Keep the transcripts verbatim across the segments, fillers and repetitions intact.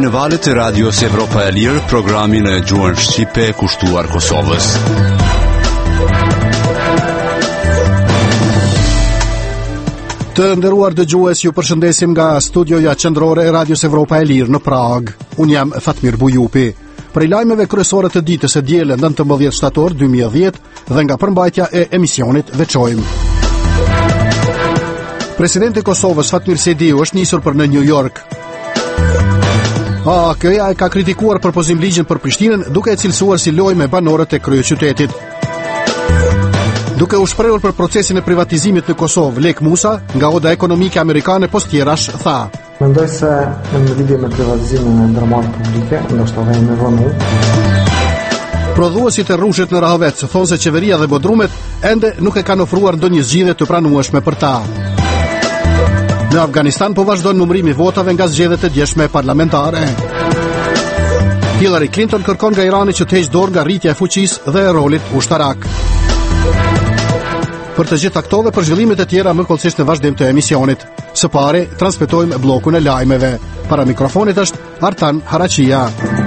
në valët e Radios Evropa e Lirë, programin e gjuhën shqipe kushtuar Kosovës. Të nderuar dëgjues, ju përshëndesim nga studioja qendrore e Radios Evropa e Lirë në Prag. Unë jam Fatmir Bujupi. Prej lajmeve kryesore të ditës së dielën nëntëmbëdhjetë shtator dy mijë e dhjetë dhe nga përmbajtja e emisionit veçojmë. Presidenti i Kosovës Fatmir Sediu është nisur për në New York. A, këja e ka kritikuar përpozim ligjin për Prishtinën, duke e cilësuar si lojë me banorët e kryeqytetit. Duke u shprehur për procesin e privatizimit në Kosovë, Lek Musa, nga Oda Ekonomike Amerikane Postjerash, tha: Mendoj se në lidhje me privatizimin e ndërmarrjeve publike, ndoshta vjen më vonë. Prodhuesit e rrushit në Rahovec thonë se qeveria dhe bodrumet ende nuk e kanë ofruar ndonjë zgjidhje të pranueshme për ta. Në Afganistan po vazhdon numërimi votave nga zgjedhjet e djeshme parlamentare. Hillary Clinton kërkon nga Irani që të heqë dorë nga rritja e fuqisë dhe e rolit ushtarak. Për të gjitha këto dhe për zhvillimet e tjera më kollësisht në vazhdim të emisionit. Së pari, transmetojmë bllokun e lajmeve. Para mikrofonit është Artan Haraqia.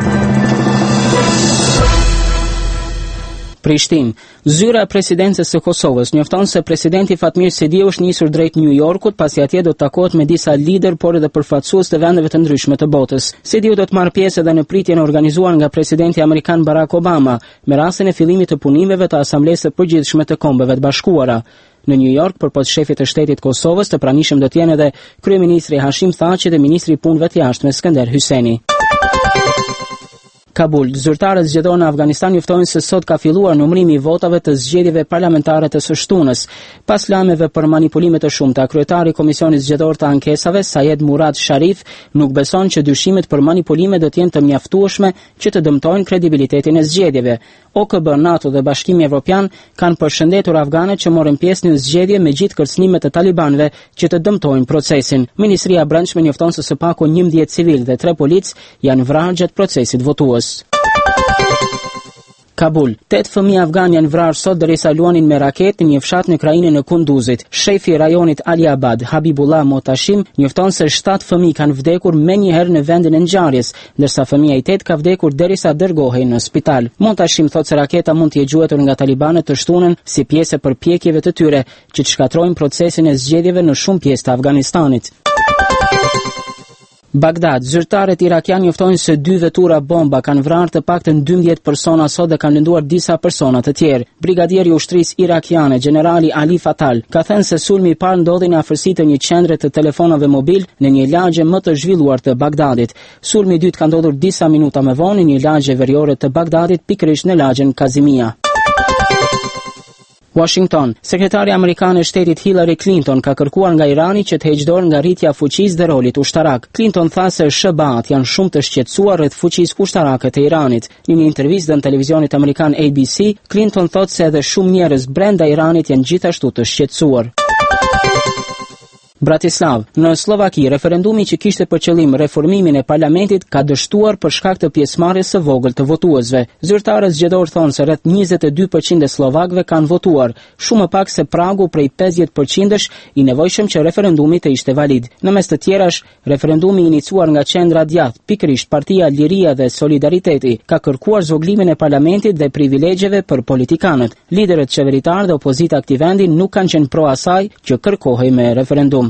Prishtinë. Zyra e presidencës së Kosovës njofton se presidenti Fatmir Sediu është nisur drejt New Yorkut, pasi atje do të takohet me disa lider, por edhe përfaqësues të vendeve të ndryshme të botës. Sediu do të marrë pjesë edhe në pritjen e organizuar nga presidenti amerikan Barack Obama, me rastin e fillimit të punimeve të Asamblesë së Përgjithshme të Kombeve të Bashkuara. Në New York, përposh shefit të shtetit Kosovës, të pranishëm do të jenë edhe kryeministri Hashim Thaçi dhe ministri i punëve të jashtme Skënder Hyseni. Kabul. Zyrtarët zgjedhor në Afganistan njoftojnë se sot ka filluar numërimi i votave të zgjedhjeve parlamentare të së shtunës. Pas lajmeve për manipulime të shumta, kryetari i Komisionit Zgjedhor të Ankesave, Sayed Murad Sharif, nuk beson që dyshimet për manipulime do të jenë të mjaftueshme që të dëmtojnë kredibilitetin e zgjedhjeve. O K B, NATO dhe Bashkimi Evropian kanë përshëndetur afganët që morën pjesë në zgjedhje me gjithë kërcënimet të talibanëve që të dëmtojnë procesin. Ministria e Brendshme njofton se së paku njëmbëdhjetë civil dhe tre polic janë vrarë gjatë procesit votues. Kabul. Tetë fëmijë afgan janë vrarë sot derisa luanin me raketë në një fshat në krajinën e Kunduzit. Shefi i rajonit Ali Abad, Habibullah Motashim, njofton se shtatë fëmijë kanë vdekur menjëherë në vendin e ngjarjes, ndërsa fëmia i tetë ka vdekur derisa dërgohej në spital. Motashim thotë se raketa mund të jetë gjuetur nga talibanët të shtunën si pjesë e përpjekjeve të tyre që të shkatrojnë procesin e zgjedhjeve në shumë pjesë të Afganistanit. Bagdad. Zyrtarët irakian njoftojnë se dy vetura bomba kanë vrarë të paktën dymbëdhjetë persona sot dhe kanë lënduar disa persona të tjerë. Brigadieri i ushtrisë irakiane, generali Ali Fatal, ka thënë se sulmi i parë ndodhi në afërsitë të një qendre të telefonave mobil në një lagje më të zhvilluar të Bagdadit. Sulmi i dytë ka ndodhur disa minuta më vonë në një lagje veriore të Bagdadit, pikërisht në lagjen Kazimia. Washington. Sekretari amerikan e shtetit Hillary Clinton ka kërkuar nga Irani që të heqë dorë nga rritja e fuqisë dhe rolit ushtarak. Clinton tha se S B A-t janë shumë të shqetësuar rreth fuqisë ushtarake të Iranit. Në një intervistë në televizionit amerikan A B C, Clinton thotë se edhe shumë njerëz brenda Iranit janë gjithashtu të shqetësuar. Bratislav. Në Slovaki, referendumi që kishte për qëllim reformimin e parlamentit ka dështuar për shkak të pjesëmarrjes së vogël të votuesve. Zyrtarët zgjedhor thonë se rreth njëzet e dy përqind e slovakëve kanë votuar, shumë më pak se pragu prej pesëdhjetë përqind i nevojshëm që referendumi të ishte valid. Në mes të tjerash, referendumi i iniciuar nga Qendra Djathtë, pikërisht Partia Liria dhe Solidariteti, ka kërkuar zvoglimin e parlamentit dhe privilegjeve për politikanët. Liderët qeveritar dhe opozita e këtij vendi nuk kanë qenë pro asaj që kërkohej me referendum.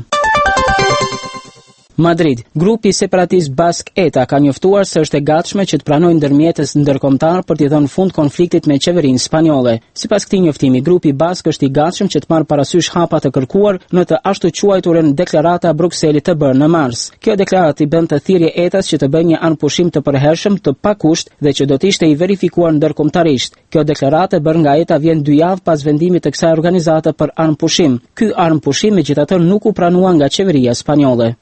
Madrid. Grupi separatist bask E T A ka njoftuar se është e gatshme që të pranojë ndërmjetës ndërkombëtar për t'i dhënë fund konfliktit me qeverinë spanjolle. Sipas këtij njoftimi, grupi bask është i gatshëm që të marrë parasysh hapa të kërkuar në të ashtu quajturën deklarata e Brukselit të bërë në mars. Kjo deklaratë i bën të thirrje E T A-s që të bëjë një anëpushim të përhershëm të pakusht dhe që do të ishte i verifikuar ndërkombëtarisht. Kjo deklaratë e bërë nga E T A vjen dy javë pas vendimit të kësaj organizate për anëpushim. Ky anëpushim megjithatë nuk u pranua nga qeveria spanjolle.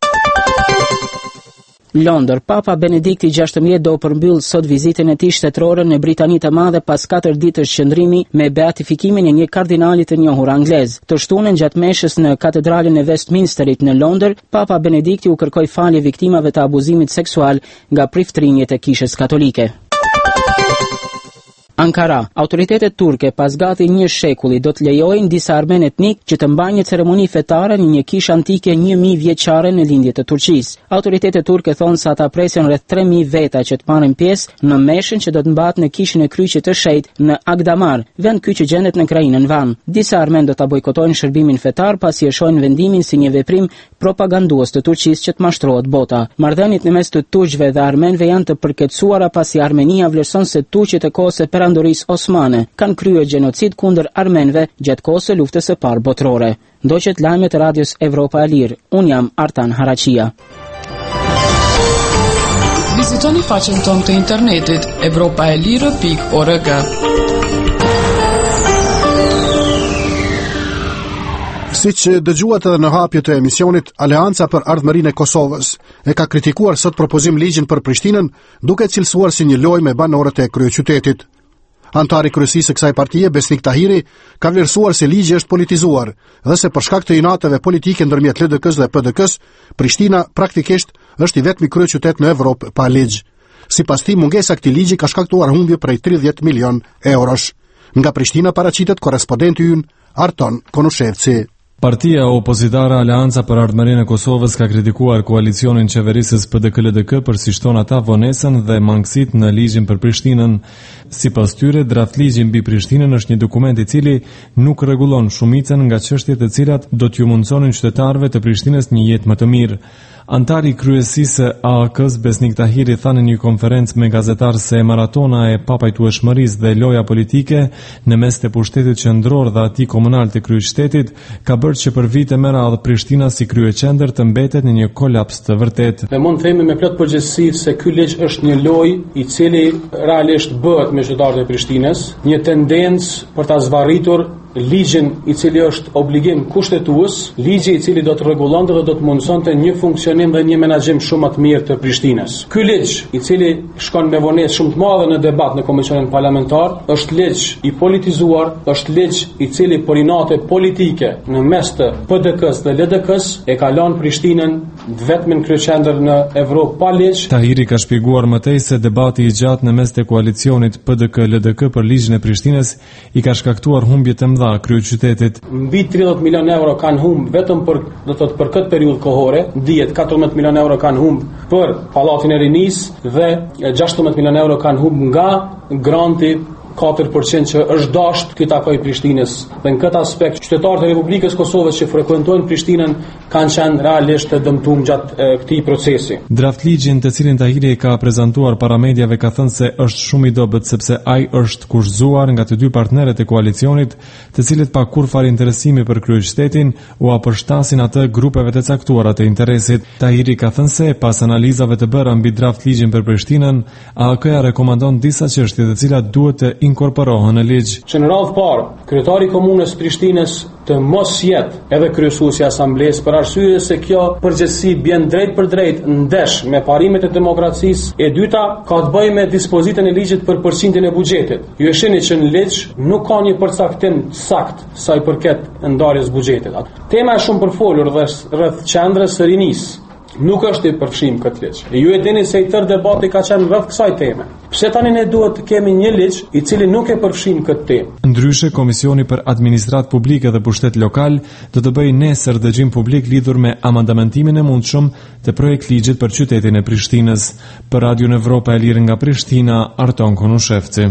Londër. Papa Benedikti gjashtëmbëdhjetë do përmbyll sot vizitën e tij shtetërore në Britaninë të Madhe pas katër ditësh qëndrimi me beatifikimin e një kardinali të njohur anglez. Të shtunën gjatë meshës në katedralen e Westminsterit në Londër, Papa Benedikti u kërkoi falje viktimave të abuzimit seksual nga priftrinjet e Kishës Katolike. Ankara. Autoritetet turke pas gati një shekulli do të lejojnë disa armen etnik që të mbajnë një ceremoni fetare në një kishë antike një mijë vjeçare në lindje të Turqisë. Autoritetet turke thonë se ata presin rreth tre mijë veta që të marrin pjesë në meshën që do të mbahet në kishën e kryqit të shenjtë në Agdamar, vend ky që gjendet në krainën Van. Disa armen do ta bojkotojnë shërbimin fetar pasi e shohin vendimin si një veprim propagandues të Turqisë që të mashtrohet bota. Marrëdhëniet në mes të turqëve dhe armenëve janë të përkeqësuara pasi Armenia vlerëson se turqit e kohës së perandorisë osmane kanë kryer gjenocid kundër armenëve gjatë kohës së luftës së parë botërore. Ndoqet lajmet e radios Evropa e Lirë. Un jam Artan Haraqia. Vizitoni faqen tonë të internetit evropa e lirë pikë org. Siç dëgjuat edhe në hapje të emisionit, Aleanca për Ardhmërinë e Kosovës e ka kritikuar sot propozim ligjin për Prishtinën, duke cilësuar si një lojë me banorët e kryeqytetit. Antari kryesisë së kësaj partie, Besnik Tahiri, ka vlerësuar se ligji është politizuar dhe se për shkak të inateve politike ndërmjet L D K-s dhe P D K-s, Prishtina praktikisht është i vetmi kryeqytet në Evropë pa ligj. Sipas tij, mungesa e këtij ligji ka shkaktuar humbje prej tridhjetë milion eurosh. Nga Prishtina paraqitet korrespondenti ynë Arton Konushevci. Partia opozitare Aleanca për Ardhmërinë e Kosovës ka kritikuar koalicionin qeverisës P D K L D K për si shton ata vonesën dhe mangësitë në ligjin për Prishtinën. Sipas tyre, draft ligji mbi Prishtinën është një dokument i cili nuk rregullon shumicën nga çështjet e cilat do t'ju mundsonin qytetarëve të Prishtinës një jetë më të mirë. Antari kryesisë A A K-s Besnik Tahiri tha në një konferencë me gazetarë se maratona e papajtueshmërisë dhe loja politike në mes të pushtetit qendror dhe atij komunal të kryeqytetit ka bërë që për vite me radhë Prishtina si kryeqendër të mbetet në një kolaps të vërtetë. Ne mund të themi me plot përgjegjësi se ky ligj është një lojë i cili realisht bëhet me qytetarët e Prishtinës, një tendencë për ta zvarritur ligjin i cili është obligim kushtetues, ligji i cili do të rregullonte dhe do të mundsonte një funksionim dhe një menaxhim shumë më të mirë të Prishtinës. Ky ligj, i cili shkon me vonesë shumë të madhe në debat në komisionin parlamentar, është ligj i politizuar, është ligj i cili për inate politike në mes të P D K-s dhe L D K-s e ka lënë Prishtinën vetëm kryeqendër në Evropë pa ligj. Tahiri ka shpjeguar më tej se debati i gjatë në mes të koalicionit P D K L D K për ligjin e Prishtinës i ka shkaktuar humbje të mëdha kryeqytetit. Mbi tridhjetë milion euro kanë humb vetëm për do të thotë për këtë periudhë kohore, dihet katërmbëdhjetë milion euro kanë humb për Pallatin e Rinisë dhe gjashtëmbëdhjetë milion euro kanë humb nga granti katër përqind që është dashur të takojë Prishtinës. Dhe në këtë aspekt, qytetarët e Republikës Kosovës që frekuentojnë Prishtinën kanë qenë realisht të dëmtuar gjatë këtij procesi. Draft ligjin të cilin Tahiri ka prezantuar para mediave ka thënë se është shumë i dobët sepse ai është kushzuar nga të dy partnerët e koalicionit, të cilët pa kurfar interesimi për kryeqytetin u apërshtasin atë grupeve të caktuara të interesit. Tahiri ka thënë se pas analizave të bëra mbi draft ligjin për Prishtinën, A A K-ja rekomandon disa çështje të cilat duhet të inkorporohen në ligj. Që në radhë parë, kryetari i komunës Prishtinës të mos jetë edhe kryesuesi i asamblesë për arsye se kjo përgjegjësi bën drejt për drejt ndesh me parimet e demokracisë. E dyta ka të bëjë me dispozitën e ligjit për përqindjen e buxhetit. Ju e shihni që në ligj nuk ka një përcaktim sakt sa i përket ndarjes buxhetit. Tema është shumë përfolur dhe rreth qendrës së rinisë. Nuk është i përfshim këtë ligj. E ju e dini se i tërë debati ka qenë rreth kësaj teme. Pse tani ne duhet të kemi një ligj i cili nuk e përfshin këtë temë? Ndryshe, Komisioni për Administratë Publike dhe Pushtet Lokal do të bëjë nesër dëgjim publik lidhur me amandamentimin e mundshëm të projekt ligjit për qytetin e Prishtinës. Për Radion Evropa e Lirë nga Prishtina, Arton Konushevci.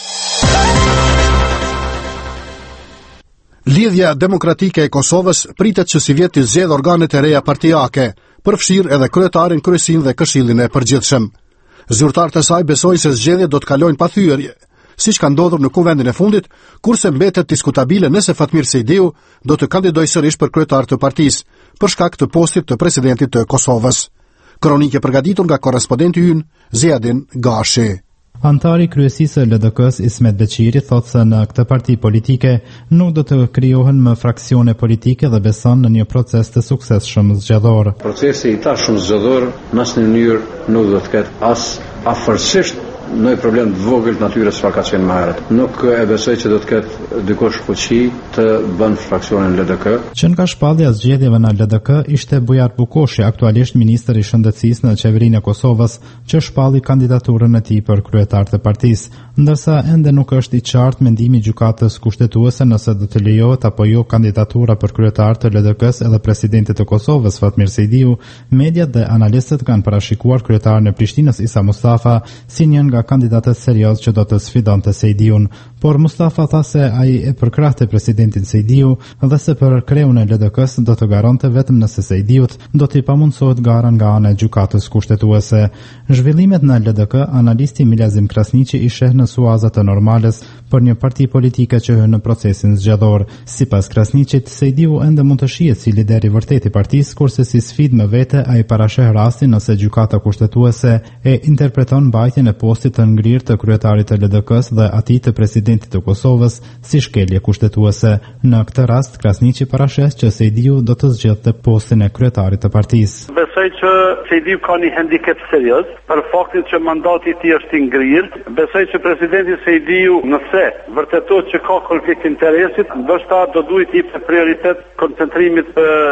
Lidhja Demokratike e Kosovës pritet që si vjet të zgjedh organet e reja partijake, përfshirë edhe kryetarin, kryesin dhe këshillin e përgjithshëm. Zyrtarët e saj besojnë se zgjedhjet do të kalojnë pa thyerje, siç ka ndodhur në kuvendin e fundit, kurse mbetet diskutabile nëse Fatmir Sejdiu do të kandidojë sërish për kryetar të partisë, për shkak të postit të presidentit të Kosovës. Kronikë e përgatitur nga korrespondenti ynë Ziadin Gashi. Antari kryesisë L D K-s Ismet Beqiri thotë se në këtë parti politike nuk do të krijohen më fraksione politike dhe beson në një proces të suksesshëm zgjedhor. Procesi i tash shumë zgjedhor në asnjë mënyrë nuk do të ketë as afërsisht ndonjë problem të vogël të natyrës çfarë ka qenë më herët. Nuk e besoj që do të ketë dikush fuqi të bën fraksionin L D K. Që nga shpallja e zgjedhjeve në L D K ishte Bujar Bukoshi, aktualisht ministër i shëndetësisë në qeverinë e Kosovës, që shpalli kandidaturën e tij për kryetar të partisë, ndërsa ende nuk është i qartë mendimi i gjykatës kushtetuese nëse do të lejohet apo jo kandidatura për kryetar të L D K-s edhe presidentit të Kosovës Fatmir Sejdiu. Mediat dhe analistët kanë parashikuar kryetarin e Prishtinës Isa Mustafa si një nga kandidatët serioz që do të sfidonte Sejdiun, por Mustafa tha se ai e përkrahte presidentin Sejdiu dhe se për kreun e L D K-s do të garonte vetëm nëse Sejdiut do t'i pamundsohet gara nga ana e gjykatës kushtetuese. Zhvillimet në L D K, analisti Milazim Krasniqi i sheh në suaza të normales për një parti politike që hyn në procesin zgjedhor. Sipas Krasniqit, Sejdiu ende mund të shihet si lideri vërtet i partisë, kurse si sfidë më vete ai parasheh rastin nëse gjykata kushtetuese e interpreton mbajtjen e postit të ngrirë të kryetarit të L D K-s dhe atij të presidentit të Kosovës si shkelje kushtetuese. Në këtë rast, Krasniqi parashes që Sejdiu do të zgjedhte postin e kryetarit të partisë. Besoj që Sejdiu ka një handicap serioz për faktin që mandati i tij është i ngrirë. Besoj që presidenti Sejdiu, nëse vërtetohet që ka konflikt interesit, ndoshta do duhet i jepte prioritet koncentrimit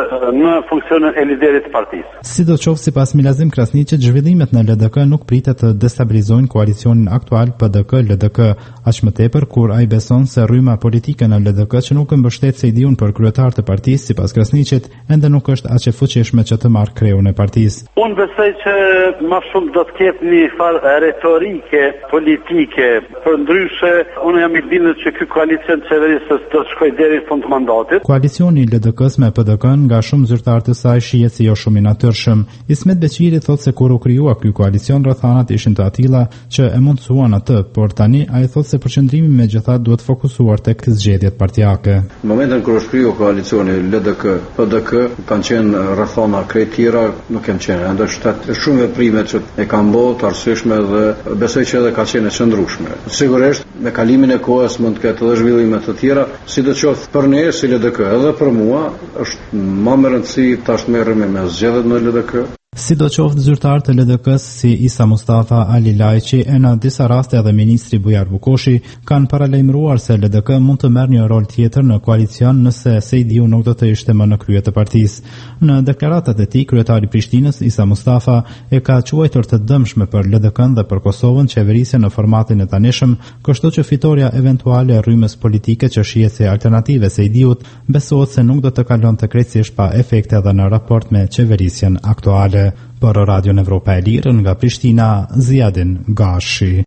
në funksionin e liderit të partisë. Sidoqoftë, sipas Milazim Krasniqit, zhvillimet në L D K nuk pritet të destabilizojnë koalicionin aktual P D K L D K, aq më tepër kur ai beson se rryma politike në L D K që nuk e mbështet Sejdiun për kryetar të partisë, sipas Krasniqit, ende nuk është aq e fuqishme që të marrë kreun e partisë. Unë besoj që më shumë do të ketë një farë retorike politike, përndryshe unë jam i bindur që ky koalicion qeverisës do të shkojë deri në fund të mandatit. Koalicioni i L D K-s me P D K-n nga shumë zyrtarë të saj shihet si jo shumë i natyrshëm. Ismet Beqiri thotë se kur u krijua ky koalicion rrethanat ishin të atilla që e mundsuan atë, por tani ai thotë se përqendrimi megjithatë duhet fokusuar tek zgjedhjet partijake. Në momentin kur u shkriu koalicioni L D K P D K kanë qenë rrethana krejt tjera nuk kanë qenë, ndoshta shumë veprime që e kanë bërë të arsyeshme dhe besoj që edhe ka qenë e qëndrueshme. Sigurisht me kalimin e kohës mund të ketë edhe zhvillime të tjera, sidoqoftë për ne si L D K edhe për mua është më me rëndësi tash të merremi me zgjedhjet në L D K. Sidoqoftë, zyrtarë të L D K-s si Isa Mustafa, Ali Lajçi e në disa raste edhe ministri Bujar Bukoshi kanë paralajmëruar se L D K mund të merrë një rol tjetër në koalicion nëse Sejdiu nuk do të ishte më në krye të partisë. Në deklaratat e tij, kryetari i Prishtinës Isa Mustafa e ka quajtur të dëmshme për L D K-n dhe për Kosovën qeverisje në formatin e tanishëm, kështu që fitoria eventuale e rrymës politike që shihet si alternative Sejdiut besohet se nuk do të kalonte krejtësisht pa efekte edhe në raport me qeverisjen aktuale. Për Radion Evropa e Lirë nga Prishtina, Ziadin Gashi.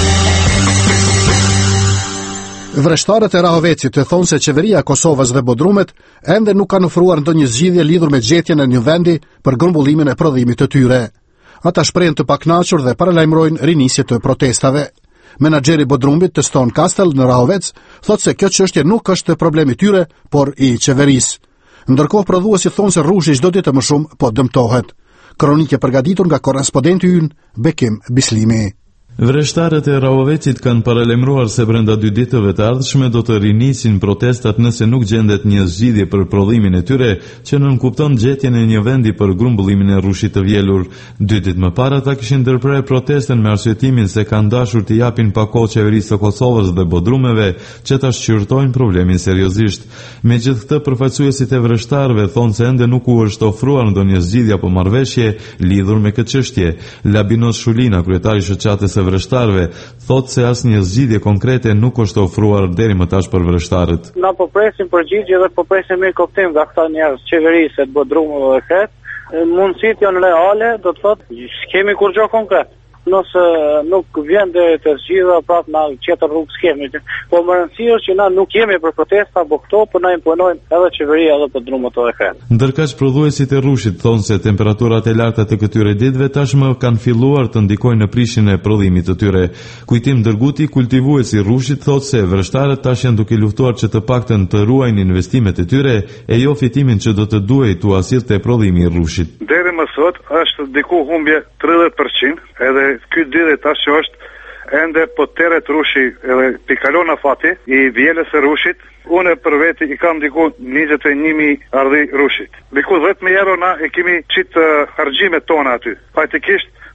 Vreshtarët e Rahovecit e thonë se qeveria e Kosovës dhe Bodrumit ende nuk kanë ofruar ndonjë zgjidhje lidhur me gjetjen e një vendi për grumbullimin e prodhimit të tyre. Ata shprehen të pakënaqur dhe paralajmërojnë rinisje të protestave. Menaxheri i Bodrumit, Teston Kastel në Rahovec, thotë se kjo çështje nuk është problemi i tyre, por i qeverisë. Ndërkohë prodhuesit thonë se rrushi çdo ditë më shumë po dëmtohet. Kronike përgatitur nga korrespondenti ynë Bekim Bislimi. Vreshtarët e Rahovecit kanë paralajmëruar se brenda dy ditëve të ardhshme do të rinisin protestat nëse nuk gjendet një zgjidhje për prodhimin e tyre, që nënkupton gjetjen e një vendi për grumbullimin e rrushit të vjelur. Dy ditë më parë ata kishin ndërprerë protesten me arsyetimin se kanë dashur të japin pa kohë qeverisë të Kosovës dhe Bodrumeve që ta shqyrtojnë problemin seriozisht. Megjithë këtë, përfaqësuesit e vreshtarëve thonë se ende nuk u është ofruar ndonjë zgjidhje apo marrëveshje lidhur me këtë çështje. Labinos Shulina, kryetari i shoqatës së vreshtarëve, thotë se asnjë zgjidhje konkrete nuk është ofruar deri më tash për vreshtarët. Na po presim përgjigje dhe po presim me kuptim nga këta njerëz qeverisë të Bodrumit dhe Kret. Mundësitë janë reale, do të thotë, kemi kur gjë konkret. Nëse nuk vjen deri te zgjidhja, prapë na qetër rrugë skemi. Po më rëndësishme është që na nuk jemi për protesta, por këto po na imponojnë edhe qeveria edhe Bodrumit edhe Kret. Ndërkaq prodhuesit e rrushit thonë se temperaturat e larta të këtyre ditëve tashmë kanë filluar të ndikojnë në prishjen e prodhimit të tyre. Kujtim Dërguti, kultivuesi i rrushit, thotë se vreshtarët tash janë duke luftuar që të paktën të ruajnë investimet e tyre e jo fitimin që do të duhej tu asirte prodhimi i rrushit. Deri më sot është diku humbje tridhjetë përqind, edhe ky ditë tash është ende po teret rushi edhe pikalona fati i vjelës e rushit. Unë për veti i kam diku njëzet e një mijë ardhi rushit. Diku dhjetë mijë euro na e kemi qitë uh, hargjimet tona aty. Faktikisht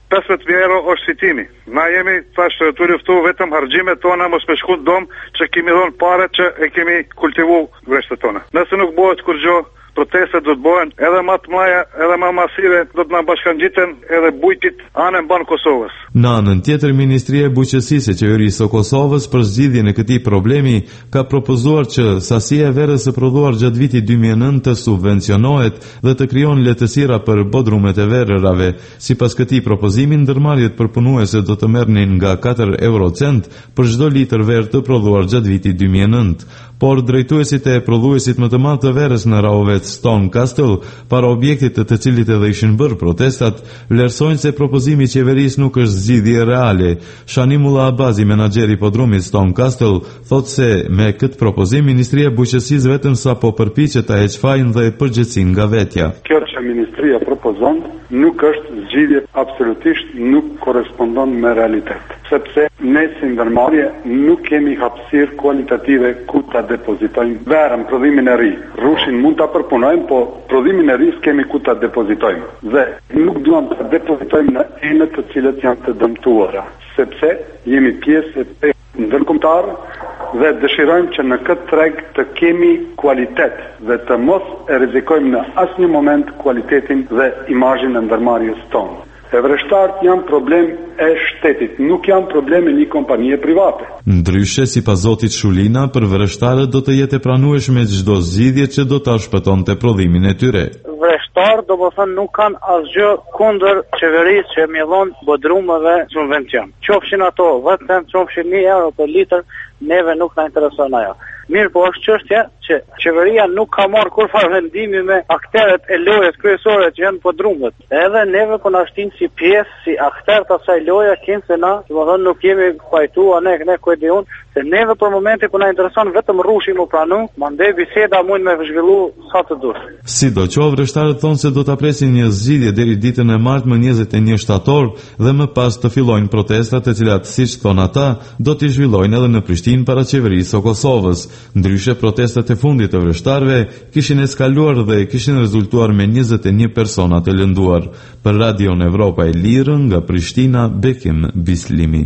pesëmbëdhjetë mijë euro është fitimi. Na jemi tash të luftu vetëm harxhimet tona mos me shku dom që kemi dhënë pare që e kemi kultivu vreshtët tona. Nëse nuk bëhet kur gjë, protestet do të bëhen edhe më të mëdha, edhe më masive, do të na bashkangjiten edhe bujtit anën ban Kosovës. Në anën tjetër, Ministria e Bujqësisë e Qeverisë së Kosovës për zgjidhjen e këtij problemi ka propozuar që sasia e verës së prodhuar gjatë vitit dy mijë e nëntë të subvencionohet dhe të krijon lehtësira për bodrumet e verërave. Sipas këtij propozimi, ndërmarrjet përpunuese do të merrnin nga katër euro cent për çdo litër verë të prodhuar gjatë vitit dy mijë e nëntë. Por drejtuesit e prodhuesit më të madh të verës në Rahovec, Stone Castle, para objektit të të cilit edhe ishin bërë protestat, vlerësojnë se propozimi i qeverisë nuk është zgjidhje reale. Shanimullah Abazi, menaxheri i podrumit Stone Castle, thotë se me këtë propozim Ministria e Bujqësisë vetëm sapo përpiqet ta heqë fajin dhe përgjegjësinë nga vetja. Kjo që Ministria propozon nuk është zgjidhje, absolutisht nuk korespondon me realitet, sepse ne si ndërmarrje nuk kemi hapësirë kualitative ku ta depozitojmë verën, prodhimin e ri. Rushin mund ta përpunojmë, po prodhimin e ri s'kemi ku ta depozitojmë. Dhe nuk duam ta depozitojmë në enet të cilët janë të dëmtuara, sepse jemi pjesë e ndërkombëtar dhe dëshirojmë që në këtë treg të kemi kualitet dhe të mos e rrezikojmë në asnjë moment kualitetin dhe imazhin e ndërmarrjes tonë. E vëreshtarët janë problem e shtetit, nuk janë problem e një kompanie private. Ndryshe, sipas zotit Shulina, për vëreshtarët do të jetë e pranueshme çdo zgjidhje që do ta shpëtonte prodhimin e tyre. Vëreshtarët do të thënë nuk kanë asgjë kundër qeverisë që mjellon bodrumeve subvencion. Qofshin ato vetëm qofshin një euro për litër, neve nuk na intereson ajo. Mirë, po është çështja që qeveria nuk ka marrë kurrë vendimi me akteret e lojës kryesore që janë podrumet. Edhe neve po na shtin si pjesë, si akter të asaj loje, kemi se na, domethënë nuk jemi pajtuar ne, ne ku e diun, se neve për momentin po na intereson vetëm rrushi më pranu, mandej biseda mund me zhvillu sa të dush. Sidoqoftë, vëreshtarët thonë se do ta presin një zgjidhje deri ditën e martë më njëzet e një shtator dhe më pas të fillojnë protestat, e cilat siç thon ata, do të zhvillojnë edhe në Prishtinë para qeverisë së Kosovës. Ndryshe, protestat e fundit të vëreshtarëve kishin eskaluar dhe kishin rezultuar me njëzet e një persona të lënduar. Për Radion Evropa e Lirë, nga Prishtina, Bekim Bislimi.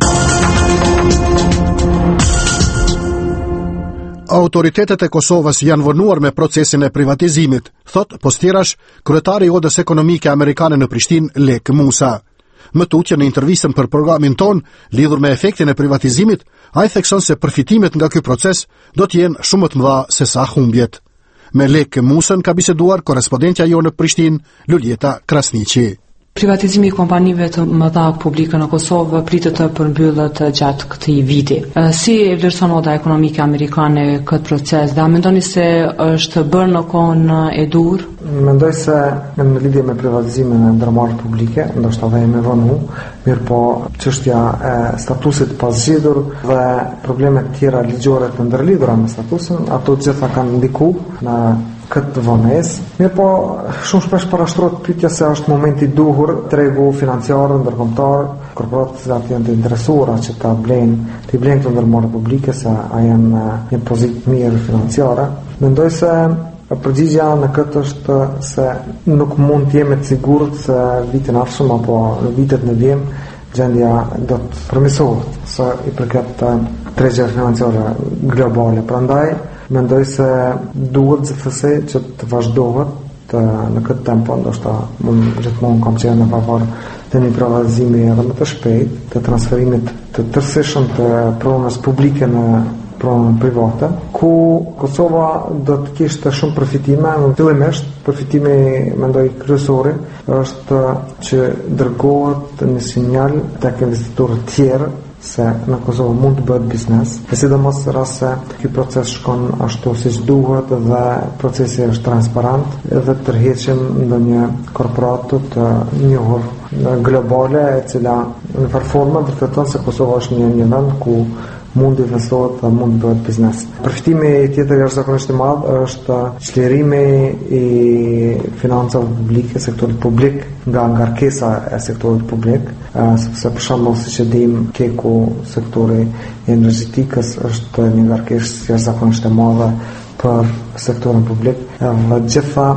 Autoritetet e Kosovës janë vonuar me procesin e privatizimit, thot postirash kryetari i Odës Ekonomike Amerikane në Prishtinë, Lek Musa. Më tutje në intervistën për programin ton, lidhur me efektin e privatizimit, ai thekson se përfitimet nga ky proces do të jenë shumë më të mëdha se sa humbjet. Me Lek Musën ka biseduar korrespondentja jonë në Prishtinë, Luljeta Krasniqi. Privatizimi i kompanive të mëdha publike në Kosovë pritet të përmbyllet gjatë këtij viti. Si e vlerëson Oda Ekonomike Amerikane këtë proces? Dhe a mendoni se është bërë në kohën e dur? Mendoj se në lidhje me privatizimin e ndërmarrjeve publike, ndoshta dhe me vonu, mirë po çështja e statusit pas zgjedhur dhe problemet tjera ligjore të ndërlidhura me statusin, ato gjitha kanë ndikuar në këtë vonesë. Mirë po, shumë shpesh parashtrohet pyetja se është momenti i duhur tregu financiar ndërkombëtar, korporatat janë të interesuara që ta blejnë, të blejnë të ndërmarrje publike se a janë një pozitë mirë financiare. Mendoj se përgjigjja në këtë është se nuk mund të jemi të sigurt se vitin e ardhshëm apo në vitet në vijim gjendja do të përmirësohet sa i përket tregjes financiare globale. Prandaj mendoj se duhet zëfëse që të vazhdohet të, në këtë tempo, ndoshta mund gjithmonë kam qenë në favor të një privatizimi edhe më të shpejt, të transferimit të tërësishëm të pronës publike në pronën private, ku Kosova do të kishte shumë përfitime. Fillimisht, përfitimi mendoj kryesori është që dërgohet një sinjal tek investitorët tjerë se në Kosovë mund të bëhet biznes, e sidomos rast se ky proces shkon ashtu siç duhet dhe procesi është transparent dhe tërheqim ndonjë korporatë të njohur globale e cila në farforma vërteton se Kosova është një, një vend ku mund të investohet dhe mund të bëhet biznes. Përfitimi tjetër jashtëzakonisht i madh është çlirimi i financave publike, sektorit publik nga ngarkesa e sektorit publik, sepse për shembull siç e dim, keku sektori i energjetikës është një ngarkesë jashtëzakonisht e madhe për sektorin publik. Dhe gjitha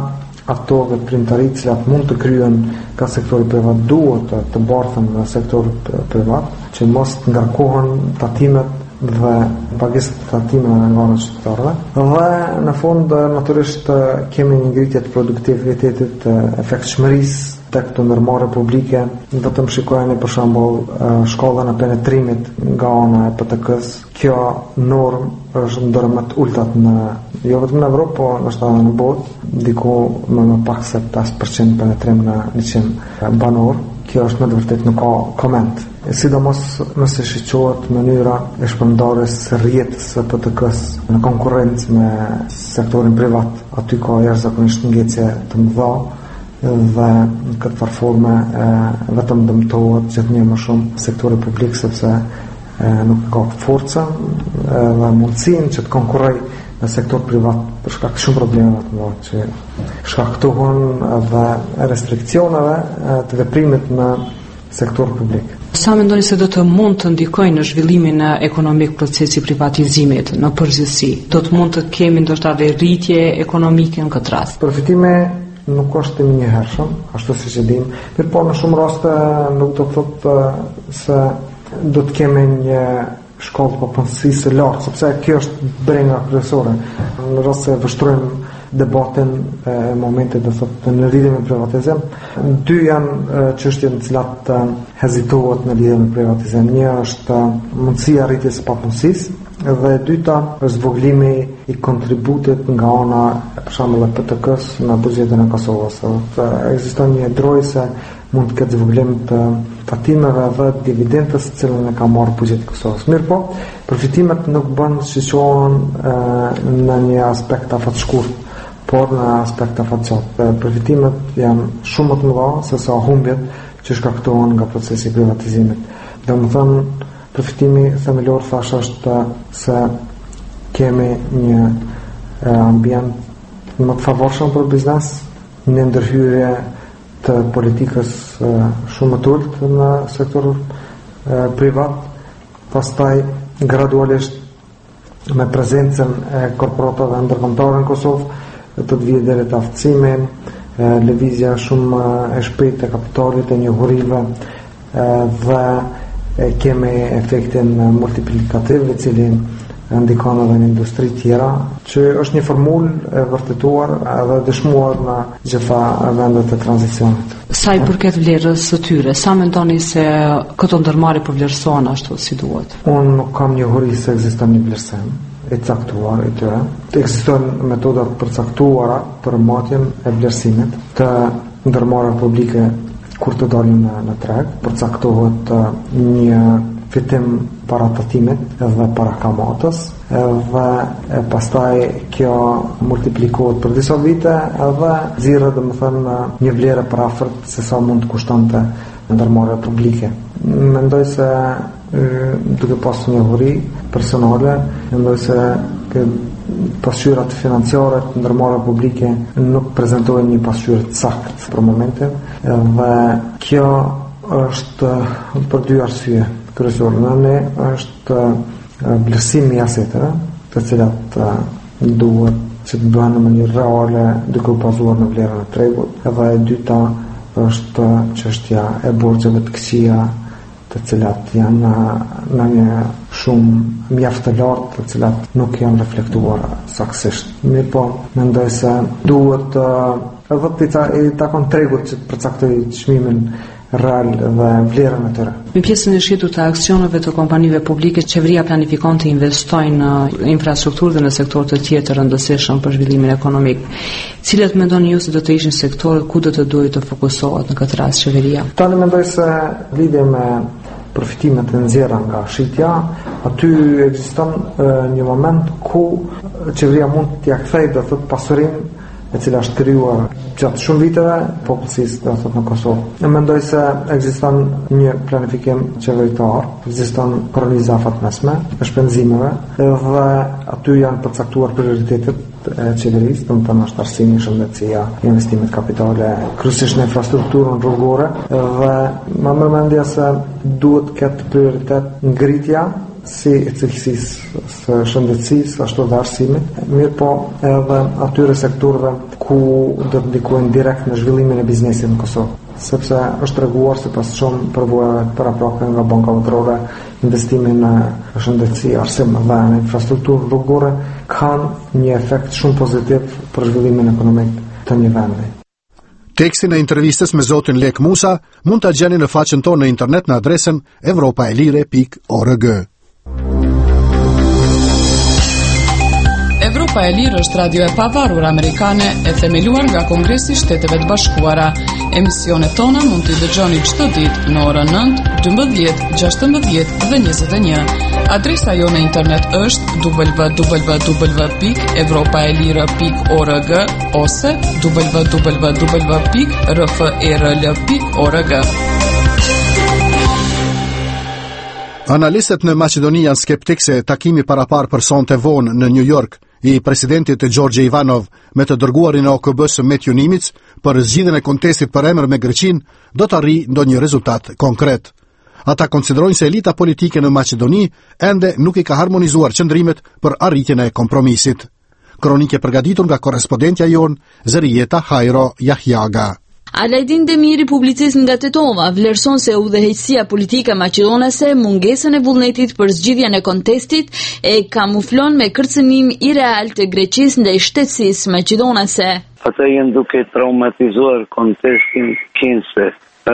ato veprimtari që mund të kryen ka sektori privat duhet të, të barthen në sektorit privat, që mos të ngarkohen tatimet dhe pagesat të tatimeve nga ana qytetarëve. Dhe në fund natyrisht kemi një ngritje të produktivitetit, efektshmërisë tek të ndërmarrje publike. Do të më shikojeni për shembull shkallën e penetrimit nga ana e P T K-s. Kjo normë është ndër më të ultat në jo vetëm në Evropë, po ndoshta edhe në botë, diku më më pak se pesë përqind penetrim në njëqind banor. Kjo është me të vërtetë nuk ka koment. E sidomos nëse shiqohet mënyra e shpërndarjes së rrjetës së P T K-s në konkurrencë me sektorin privat, aty ka jashtëzakonisht ngjecje të mëdha dhe në këtë farforme e, vetëm dëmtohet gjithnjë më shumë sektori publik, sepse e, nuk ka forca e, dhe mundësinë që të konkurroj në sektor privat për shkak të shumë problemeve të mëdha që shkaktohen dhe restriksioneve e, të veprimit në sektor publik. Sa mendoni se do të mund të ndikojnë në zhvillimin ekonomik procesi privatizimit në përgjithësi? Do të mund të kemi ndoshta edhe rritje ekonomike në këtë rast? Përfitime nuk është të njëhershëm, ashtu siç e dim, por po në shumë raste nuk do të thotë se do të kemi një shkallë papunësisë së lartë, sepse kjo është brenga kryesore. Në rast se vështrojmë debatin e momentit do thotë në lidhje me privatizim, dy janë çështjet në cilat hezitohet në lidhje me privatizim. Një është mundësia rritjes së papunësisë dhe e dyta është zvoglimi i kontributit nga ana për shembull e P T K-s në buxhetin e Kosovës. Ekziston një drojë se mund të ketë zvoglim të tatimeve dhe dividendës të cilën e ka marrë buxheti i Kosovës. Mirë po, përfitimet nuk bën shiqohen në një aspekt afatshkurt, por në aspekt afatgjatë. Përfitimet janë shumë më të mëdha se sa humbjet që shkaktohen nga procesi i privatizimit. Domethënë, përfitimi themelor thash është se kemi një ambient më të favorshëm për biznes, një ndërhyrje të politikës shumë të ulët në sektor privat, pastaj gradualisht me prezencën e korporatave ndërkombëtare në Kosovë të të vijë deri te aftësimi, lëvizja shumë e shpejtë e kapitalit, e njohurive dhe e kemi efektin multiplikativ i cili ndikon edhe në industri tjera, që është një formulë e vërtetuar edhe dëshmuar në gjitha vendet e tranzicionit. Sa i përket vlerës së tyre, sa mendoni se këto ndërmarrje përvlerësohen ashtu si duhet? Unë nuk kam njohuri se ekziston një vlerësim e caktuar e tyre. Ekzistojnë metoda të përcaktuara për matjen e vlerësimit të ndërmarrjeve publike kur të dalin në, në treg, përcaktohet një fitim para tatimit dhe para kamatës dhe e pastaj kjo multiplikohet për disa vite dhe zirë dhe më thënë një vlerë për afërt se sa mund të kushtonte ndërmarrja publike. Mendoj se duke pasur një njohuri personale, mendoj se pasqyrat financiare të ndërmarrjeve publike nuk prezantojnë një pasqyrë të saktë për momentin dhe kjo është për dy arsye kryesore. Në është vlerësimi i aseteve, të cilat duhet që të bëhen në mënyrë reale duke u bazuar në vlerën e tregut, dhe e dyta është çështja e borxheve të këqija, të cilat janë në një shumë mjaft të lartë, të cilat nuk janë reflektuar saktësisht. Mirë po, mendoj se duhet edhe të takon tregut që të përcaktoj çmimin real dhe vlerën e tyre. Me pjesën e shitur të aksioneve të kompanive publike, qeveria planifikon të investojnë në infrastrukturë dhe në sektor të tjerë të rëndësishëm për zhvillimin ekonomik. Cilat mendoni ju se do të ishin sektorët ku do të duhet të fokusohet në këtë rast qeveria? Tani mendoj se lidhje me përfitimet e nxjerra nga shitja, aty ekziston një moment ku qeveria mund t'ia kthejë do thotë pasurinë e cila është krijuar gjatë shumë viteve popullsisë do thotë në Kosovë. Ne mendoj se ekziston një planifikim qeveritar, ekziston organizata mesme e shpenzimeve dhe aty janë përcaktuar prioritetet e qeverisë, domethënë është arsimi, shëndetësia, investimet kapitale, kryesisht në infrastrukturën rrugore dhe më mendja se duhet të ketë prioritet ngritja si e cilësisë së shëndetësisë, ashtu dhe arsimit, mirë po edhe atyre sektorëve ku do të ndikojnë direkt në zhvillimin e biznesit në Kosovë. Sepse është treguar sipas shumë përvojave të paraprake nga banka botërore, investimi në shëndetësi, arsim dhe në infrastrukturë rrugore kanë një efekt shumë pozitiv për zhvillimin ekonomik të një vendi. Tekstin e intervistës me zotin Lek Musa mund ta gjeni në faqen tonë në internet në adresën evropaelire pikë org. Evropa e Lirë është radio e pavarur amerikane e themeluar nga Kongresi i Shteteve të Bashkuara. Emisionet tona mund t'i dëgjoni çdo ditë në orën nëntë, dymbëdhjetë, gjashtëmbëdhjetë dhe njëzet e një. Adresa jonë në internet është w w w pikë evropaelire pikë org ose w w w pikë r f e r l pikë org. Analistët në Maqedoni janë skeptik se takimi parapar për sonte vonë në New York i presidentit Gjorgje Ivanov me të dërguarin e O K B-s Metju Nimic për zgjidhjen e kontestit për emër me Greqinë do të arrijë ndonjë rezultat konkret. Ata konsiderojnë se elita politike në Maqedoni ende nuk i ka harmonizuar qëndrimet për arritjen e kompromisit. Kronike përgatitur nga korrespondentja jon Zërijeta Hajro Jahjaga. Alajdin Demiri, publicist nga Tetova, vlerëson se udhëheqësia politike maqedonase mungesën e vullnetit për zgjidhjen e kontestit e kamuflon me kërcënim ireal të Greqisë ndaj shtetësisë maqedonase. Ata janë duke traumatizuar kontestin kinse.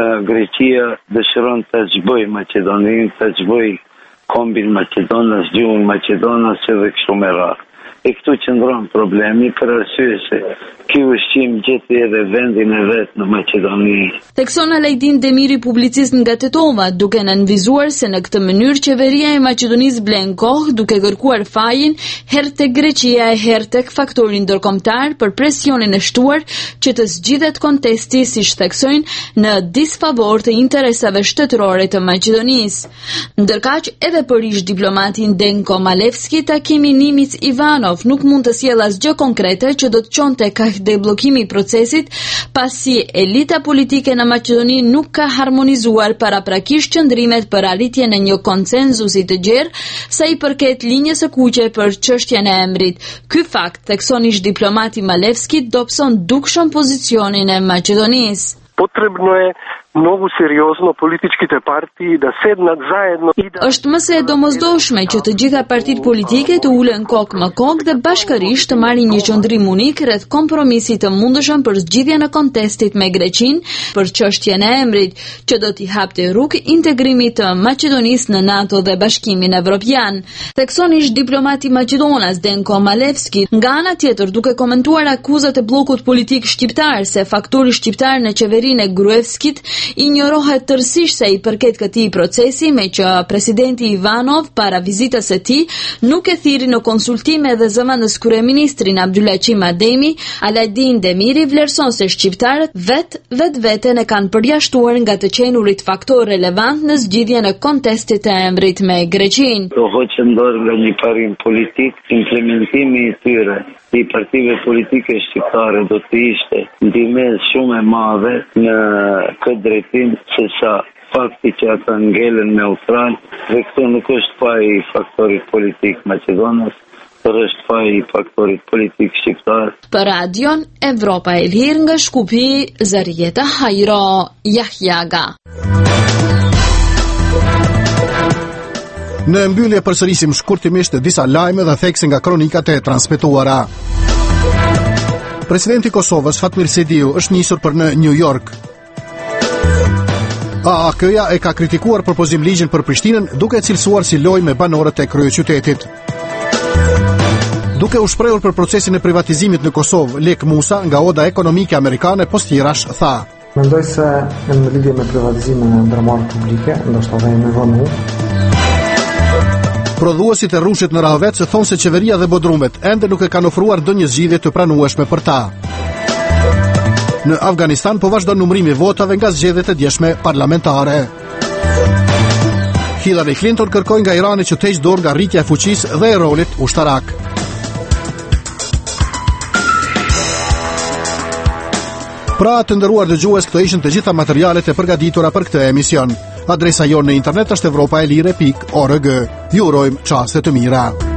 Greqia dëshiron të zhboj Maqedoninë, të zhboj kombin Maqedonas, gjuhën maqedonase dhe kështu me radhë. E këtu qëndron problemi për arsye se ky ushqim gjeti edhe vendin e vet në Maqedoni. Thekson Alajdin Demiri, publicist nga Tetova, duke nënvizuar se në këtë mënyrë qeveria e Maqedonisë blen kohë duke kërkuar fajin herë tek Greqia e herë tek faktori ndërkombëtar për presionin e shtuar që të zgjidhet kontesti, siç theksojnë, në disfavor të interesave shtetërore të Maqedonisë. Ndërkaq, edhe për ish diplomatin Denko Malevski, takimi Nimic Ivanov nuk mund të sjellë asgjë konkrete që do të çonte ka deblokimi i procesit, pasi elita politike në Maqedoni nuk ka harmonizuar paraprakisht qëndrimet për arritjen e një konsenzusi të gjerë sa i përket linjës së kuqe për çështjen e emrit. Ky fakt, thekson ish diplomati Malevski, dobëson dukshëm pozicionin e Maqedonisë. Potrebno je mnogo seriozno političkите partiji da sednat zajedno i da... Është më se domosdoshme që të gjitha partitë politike të ulen kokë më kokë dhe bashkërisht të marrin një qëndrim unik rreth kompromisit të mundshëm për zgjidhjen e kontestit me Greqinë për çështjen e emrit, që do t'i hapte rrugë integrimit të Maqedonisë në NATO dhe Bashkimin Evropian. Thekson ish diplomati maqedonas Denko Malevski, nga ana tjetër duke komentuar akuzat e bllokut politik shqiptar se faktori shqiptar në qeverinë e Gruevskit injorohet tërësisht se i përket këtij procesi, me që presidenti Ivanov para vizitës së tij nuk e thiri në konsultime dhe zëvendës kryeministrin Abdulaqim Ademi. Alajdin Demiri vlerëson se shqiptarët vet vetveten e kanë përjashtuar nga të qenurit faktor relevant në zgjidhjen e kontestit të emrit me Greqinë. Do hoqën dorë nga një parim politik, implementimi i tyre i partive politike shqiptare do të ishte ndihmës shumë e madhe në këtë drejtim se sa fakti që ata ngelen neutral, dhe këto nuk është faj i faktorit politik Maqedonas, por është faj i faktorit politik shqiptar. Për radion Evropa e Lirë nga Shkupi, Zërijeta Hajro Jahjaga. Në mbyllje përsërisim shkurtimisht disa lajme dhe thekse nga kronikat e transmetuara. Presidenti i Kosovës Fatmir Sediu është nisur për në New York. A A K-ja e ka kritikuar propozim ligjin për Prishtinën, duke cilësuar si lojë me banorët e kryeqytetit. Duke u shprehur për procesin e privatizimit në Kosovë, Lek Musa nga Oda Ekonomike Amerikane Postirash tha: Mendoj se në lidhje me privatizimin e ndërmarrjeve publike, ndoshta dhe me vonu. Prodhuesit e rrushit në Rahovec thonë se qeveria dhe bodrumet ende nuk e kanë ofruar ndonjë zgjidhje të pranueshme për ta. Në Afganistan po vazhdon numrimi votave nga zgjedhjet e djeshme parlamentare. Hillary Clinton kërkoi nga Irani që të heqë dorë nga rritja e fuqisë dhe e rolit ushtarak. Pra të nderuar dëgjues, këto ishin të gjitha materialet e përgatitura për këtë emision. Adresa jonë në internet është evropaelire pikë org. Ju urojmë çaste të mira.